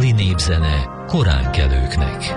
hajnali népzene koránkelőknek.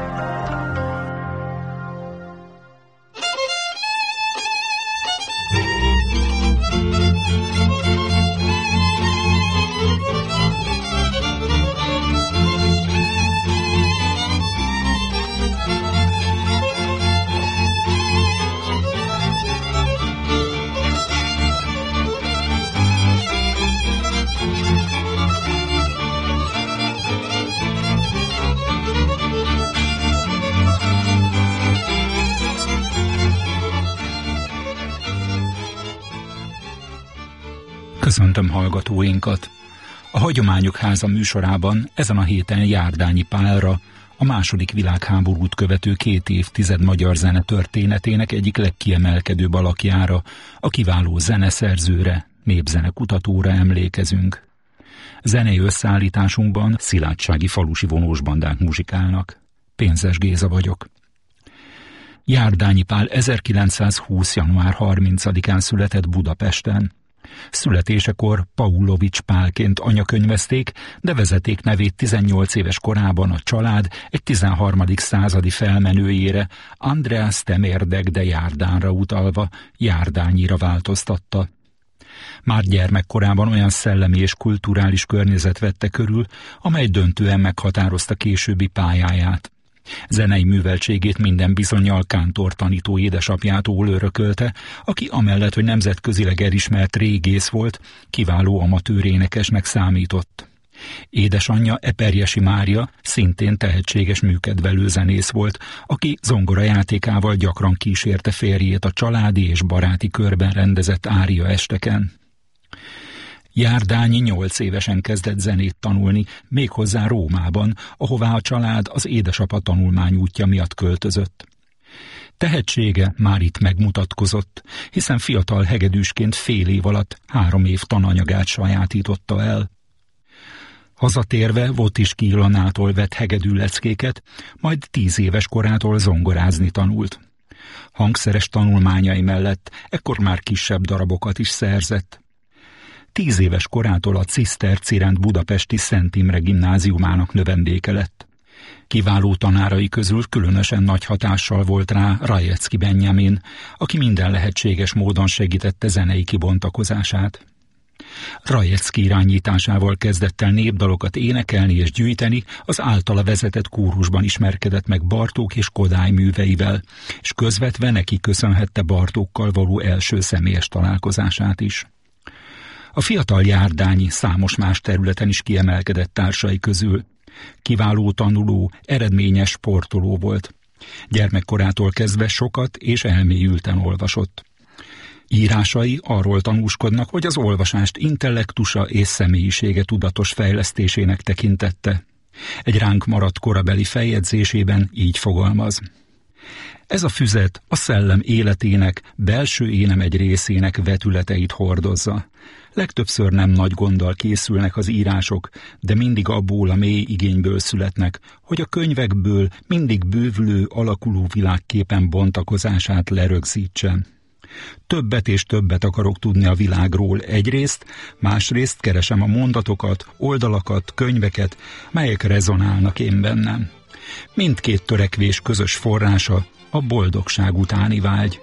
Köszöntöm hallgatóinkat! A Hagyományok Háza műsorában ezen a héten Járdányi Pálra, a második világháborút követő 2 évtized magyar zene történetének egyik legkiemelkedőbb alakjára, a kiváló zeneszerzőre, népzene kutatóra emlékezünk. Zenei összeállításunkban szilágysági falusi vonósbandák muzsikálnak. Pénzes Géza vagyok. Járdányi Pál 1920. január 30-án született Budapesten. Születésekor Paulovics Pálként anyakönyvezték, de vezetéknevét 18 éves korában a család egy 13. századi felmenőjére, Andreas Temérdek de Járdánra utalva Járdányira változtatta. Már gyermekkorában olyan szellemi és kulturális környezet vette körül, amely döntően meghatározta későbbi pályáját. Zenei műveltségét minden bizonnyal kántor tanító édesapjától örökölte, aki amellett, hogy nemzetközileg elismert régész volt, kiváló amatőr énekesnek számított. Édesanyja Eperjesi Mária szintén tehetséges műkedvelő zenész volt, aki zongorajátékával gyakran kísérte férjét a családi és baráti körben rendezett ária esteken. Járdányi 8 évesen kezdett zenét tanulni, méghozzá Rómában, ahová a család az édesapa tanulmányútja miatt költözött. Tehetsége már itt megmutatkozott, hiszen fiatal hegedűsként fél év alatt 3 év tananyagát sajátította el. Hazatérve Votiski Ilonától vett hegedűleckéket, majd 10 éves korától zongorázni tanult. Hangszeres tanulmányai mellett ekkor már kisebb darabokat is szerzett. 10 éves korától a Cisztercirend budapesti Szent Imre gimnáziumának növendéke lett. Kiváló tanárai közül különösen nagy hatással volt rá Rajecki Benjamin, aki minden lehetséges módon segítette zenei kibontakozását. Rajecki irányításával kezdett el népdalokat énekelni és gyűjteni, az általa vezetett kórusban ismerkedett meg Bartók és Kodály műveivel, és közvetve neki köszönhette Bartókkal való első személyes találkozását is. A fiatal Járdányi számos más területen is kiemelkedett társai közül. Kiváló tanuló, eredményes sportoló volt. Gyermekkorától kezdve sokat és elmélyülten olvasott. Írásai arról tanúskodnak, hogy az olvasást intellektusa és személyisége tudatos fejlesztésének tekintette. Egy ránk maradt korabeli feljegyzésében így fogalmaz. Ez a füzet a szellem életének, belső énem egy részének vetületeit hordozza. Legtöbbször nem nagy gonddal készülnek az írások, de mindig abból a mély igényből születnek, hogy a könyvekből mindig bővülő, alakuló világképen bontakozását lerögzítsen. Többet és többet akarok tudni a világról egyrészt, másrészt keresem a mondatokat, oldalakat, könyveket, melyek rezonálnak én bennem. Mindkét törekvés közös forrása a boldogság utáni vágy.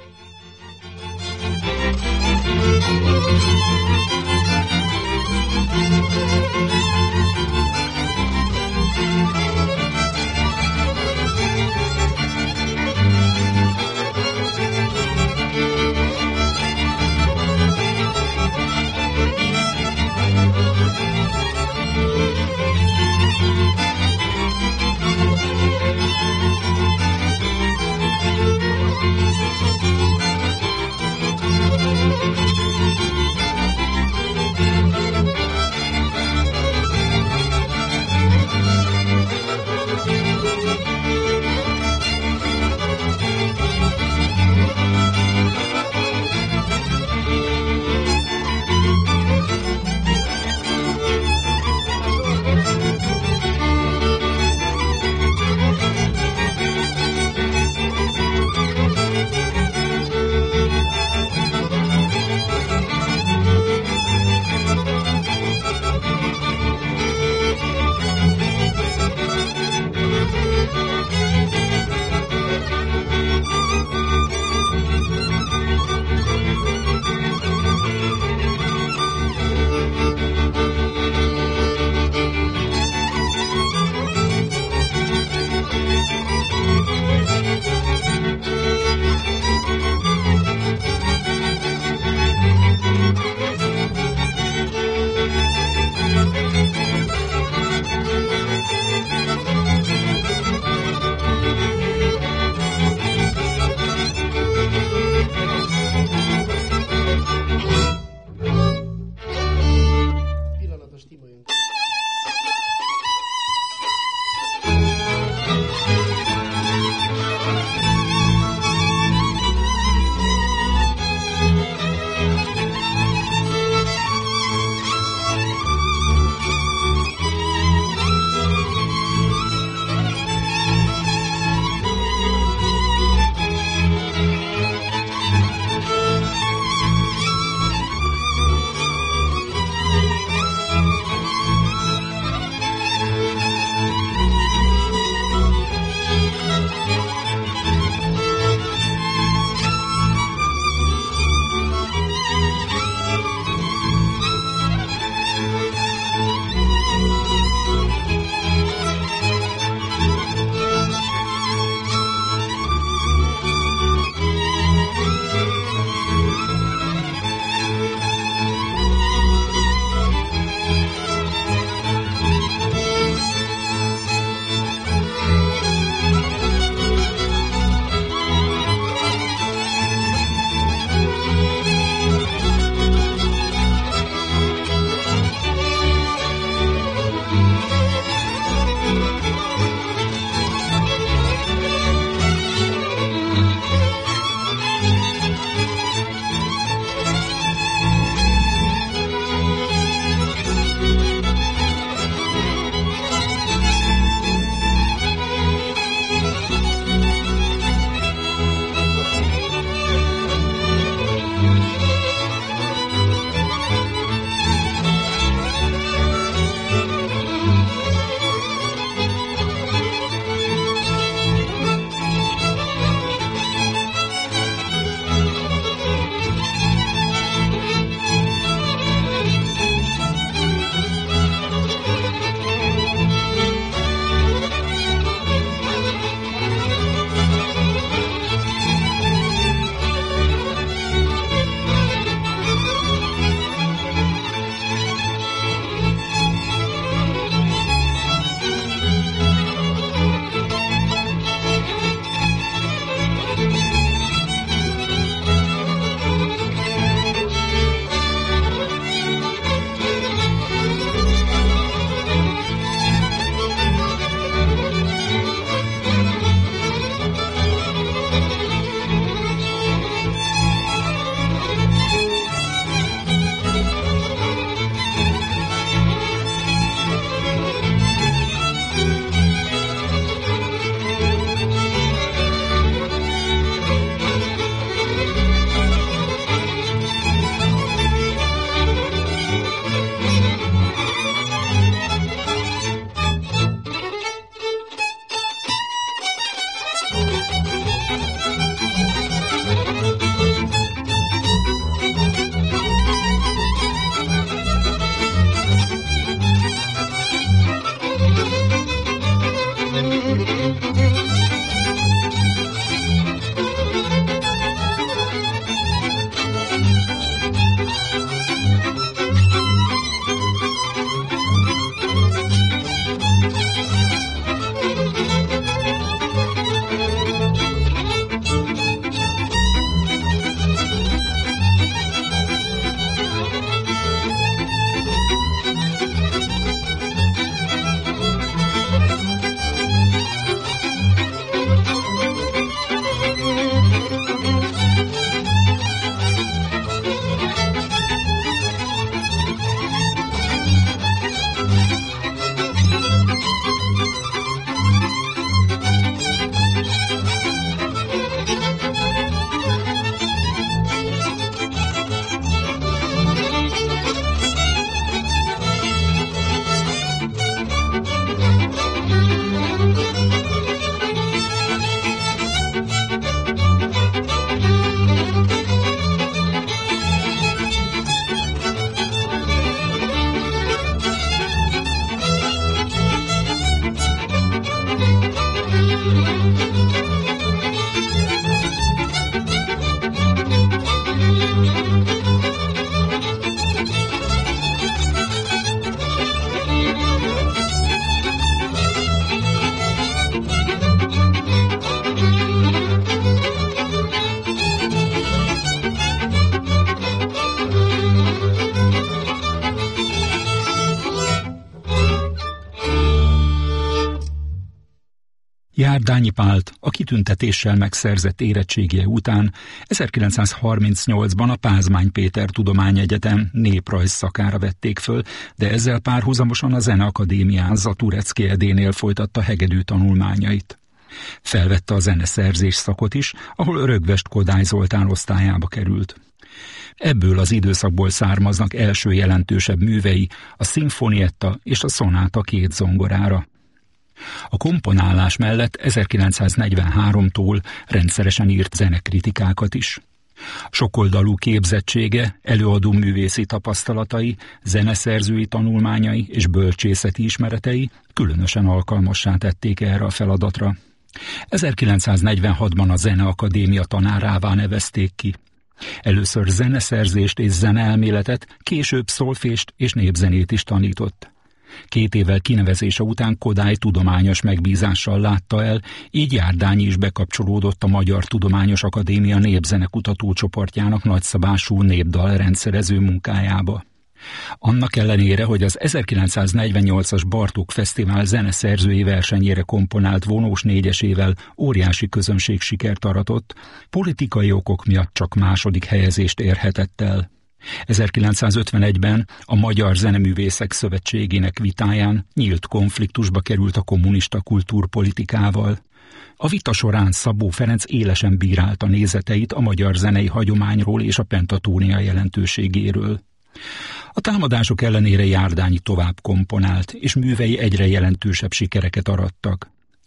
Járdányi Pált a kitüntetéssel megszerzett érettségie után 1938-ban a Pázmány Péter Tudományegyetem néprajz szakára vették föl, de ezzel párhuzamosan a Zeneakadémián Zaturecki Edénél folytatta hegedű tanulmányait. Felvette a zeneszerzés szakot is, ahol Rögvest Kodály Zoltán osztályába került. Ebből az időszakból származnak első jelentősebb művei, a szimfonietta és a szonáta 2 zongorára. A komponálás mellett 1943-tól rendszeresen írt zenekritikákat is. Sokoldalú képzettsége, előadó művészi tapasztalatai, zeneszerzői tanulmányai és bölcsészeti ismeretei különösen alkalmassá tették erre a feladatra. 1946-ban a Zeneakadémia tanárává nevezték ki. Először zeneszerzést és zeneelméletet, később szolfést és népzenét is tanított. 2 évvel kinevezése után Kodály tudományos megbízással látta el, így Járdányi is bekapcsolódott a Magyar Tudományos Akadémia népzenekutató csoportjának nagyszabású népdal rendszerező munkájába. Annak ellenére, hogy az 1948-as Bartók Fesztivál zeneszerzői versenyére komponált vonós 4-esével óriási közönségsikert aratott, politikai okok miatt csak második helyezést érhetett el. 1951-ben a Magyar Zeneművészek Szövetségének vitáján nyílt konfliktusba került a kommunista kultúrpolitikával. A vita során Szabó Ferenc élesen bírálta nézeteit a magyar zenei hagyományról és a pentatónia jelentőségéről. A támadások ellenére Járdányi tovább komponált, és művei egyre jelentősebb sikereket arattak.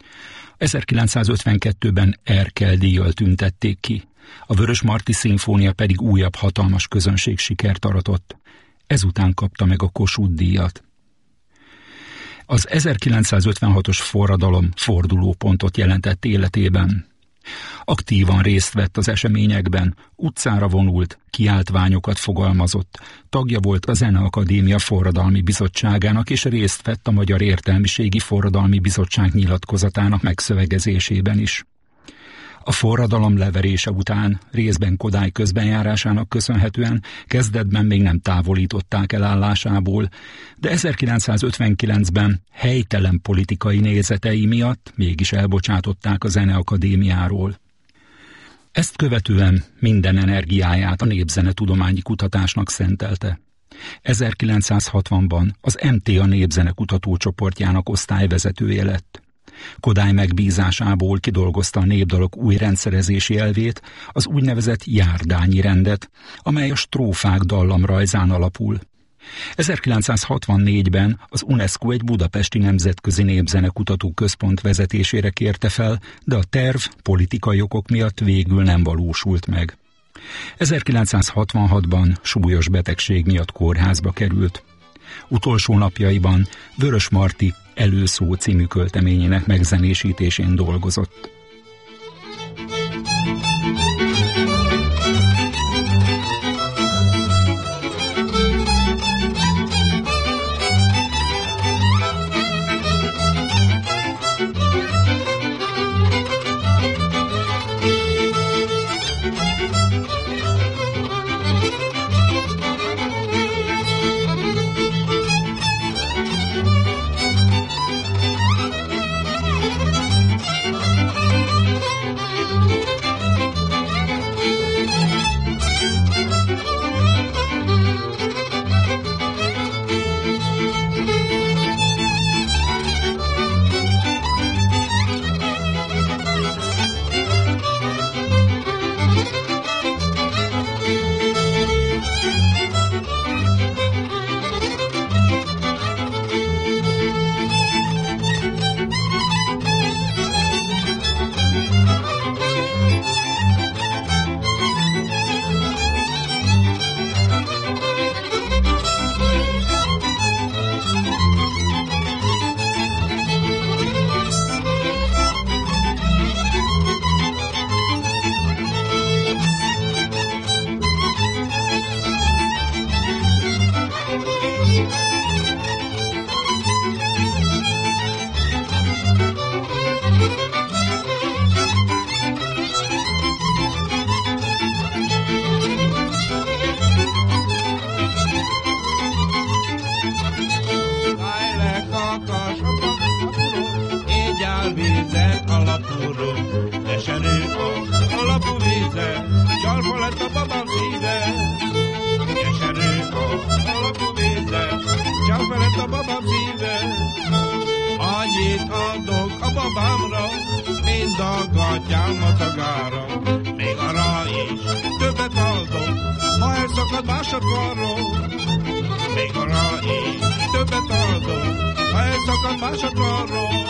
1952-ben Erkel-díjjal tüntették ki, a Vörösmarty szimfónia pedig újabb hatalmas közönségsikert aratott. Ezután kapta meg a Kossuth-díjat. Az 1956-os forradalom fordulópontot jelentett életében. Aktívan részt vett az eseményekben, utcára vonult, kiáltványokat fogalmazott, tagja volt a Zeneakadémia Forradalmi Bizottságának és részt vett a Magyar Értelmiségi Forradalmi Bizottság nyilatkozatának megszövegezésében is. A forradalom leverése után, részben Kodály közbenjárásának köszönhetően kezdetben még nem távolították el állásából, de 1959-ben helytelen politikai nézetei miatt mégis elbocsátották a Zeneakadémiáról. Ezt követően minden energiáját a népzenetudományi kutatásnak szentelte. 1960-ban az MTA népzenekutató csoportjának osztályvezetője lett. Kodály megbízásából kidolgozta a népdalok új rendszerezési elvét, az úgynevezett Járdányi rendet, amely a strófák dallamrajzán alapul. 1964-ben az UNESCO egy budapesti nemzetközi népzenekutató központ vezetésére kérte fel, de a terv politikai okok miatt végül nem valósult meg. 1966-ban súlyos betegség miatt kórházba került. Utolsó napjaiban Vörösmarty Előszó című költeményének megzenésítésén dolgozott. Vizet a Annyit adok a babámra, mind a gatyám a tagára. Még arra is többet adok, ha elszakad más a karról. Még arra is többet adok, ha elszakad más a karról.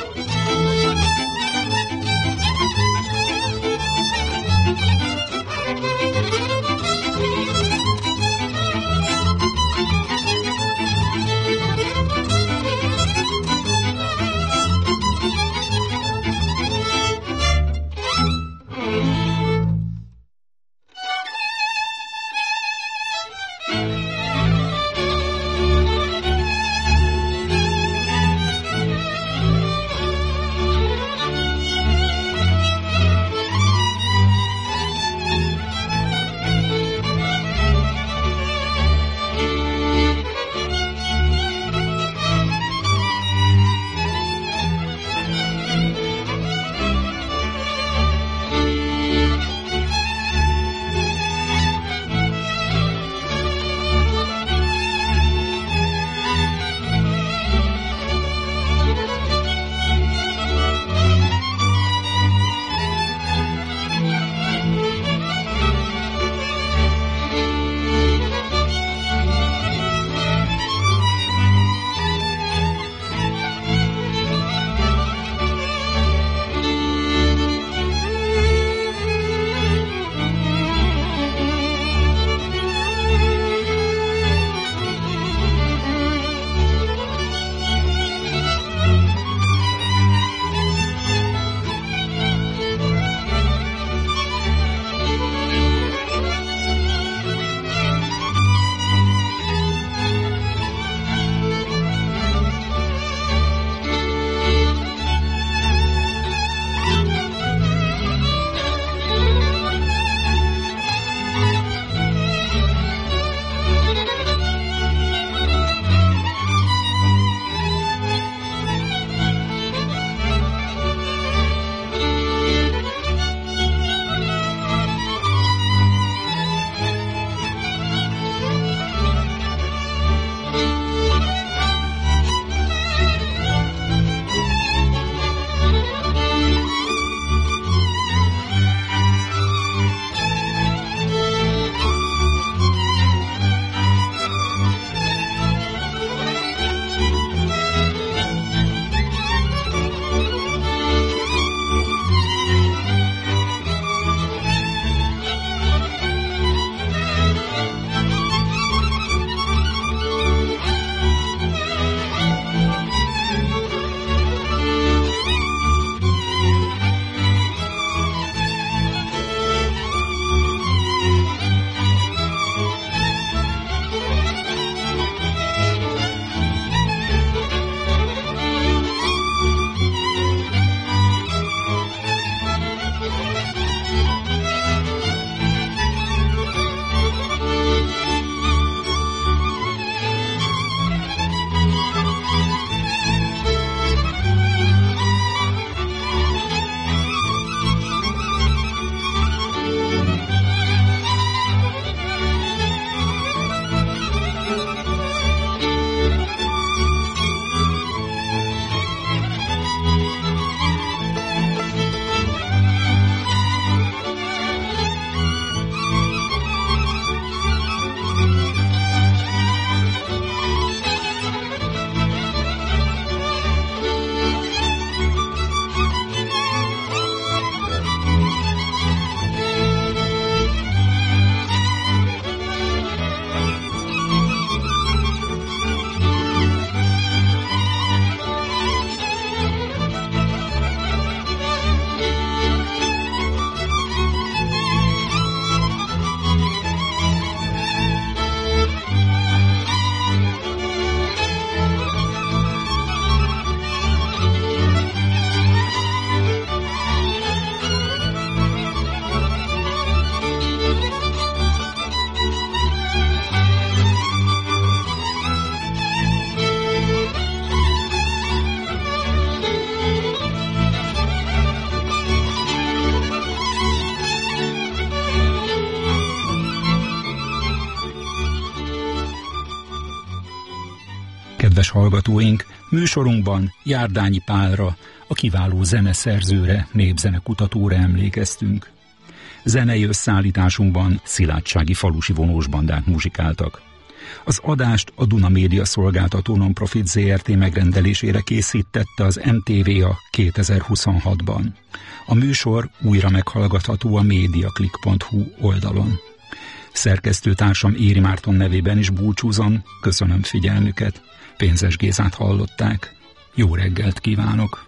Kedves hallgatóink, műsorunkban Járdányi Pálra, a kiváló zeneszerzőre, népzenekutatóra emlékeztünk. Zenei összeállításunkban szilágysági falusi vonósbandák muzsikáltak. Az adást a Duna Média Szolgáltató Non-Profit Zrt. Megrendelésére készítette az MTVA 2026-ban. A műsor újra meghallgatható a mediaclick.hu oldalon. Szerkesztőtársam Éri Márton nevében is búcsúzom, köszönöm figyelmüket. Pénzes Gézát hallották. Jó reggelt kívánok!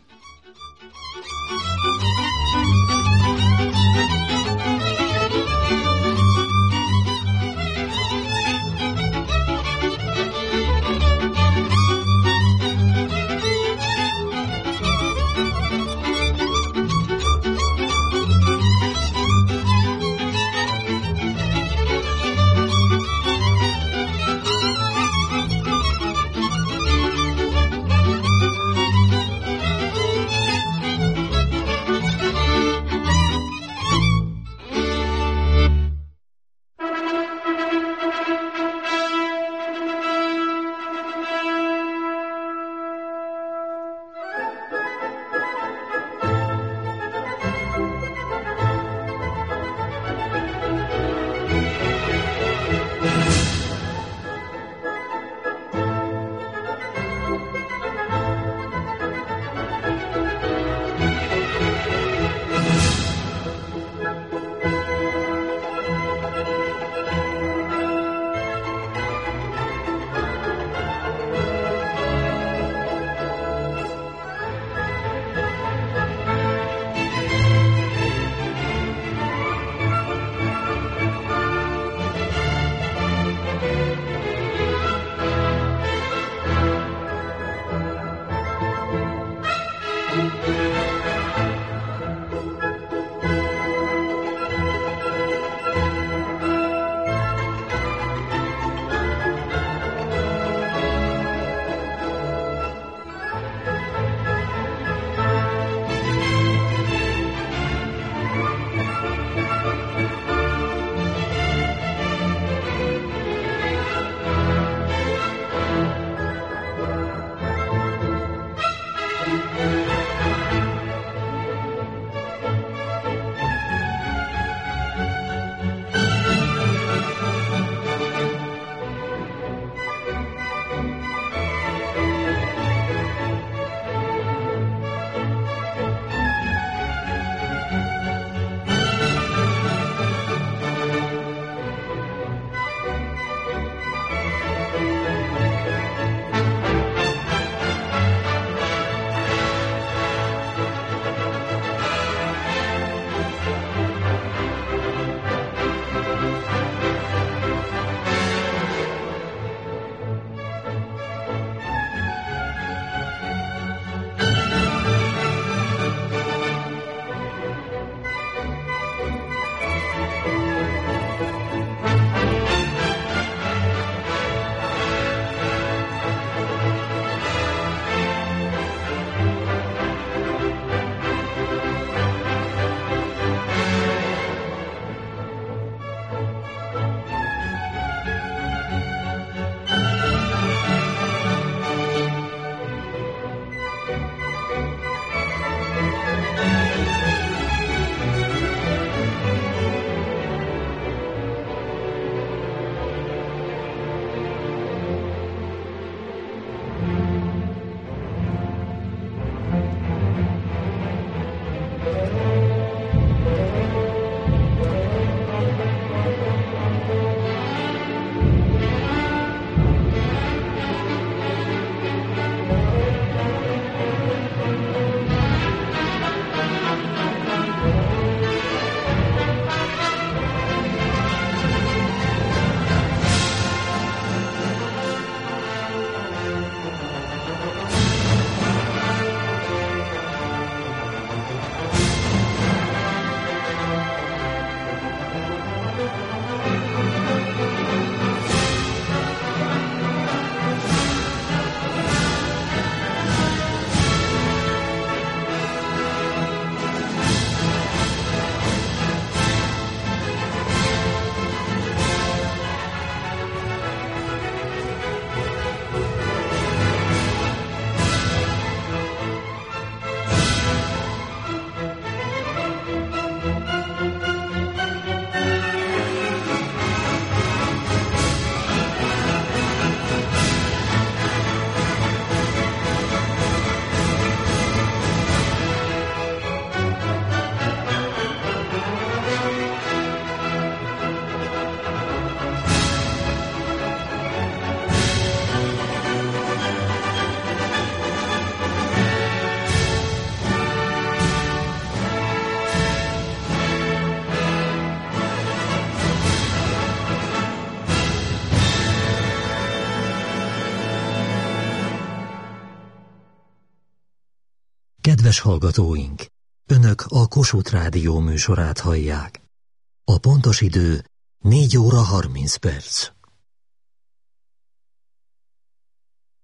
Kedves hallgatóink! Önök a Kossuth Rádió műsorát hallják. A pontos idő 4 óra 30 perc.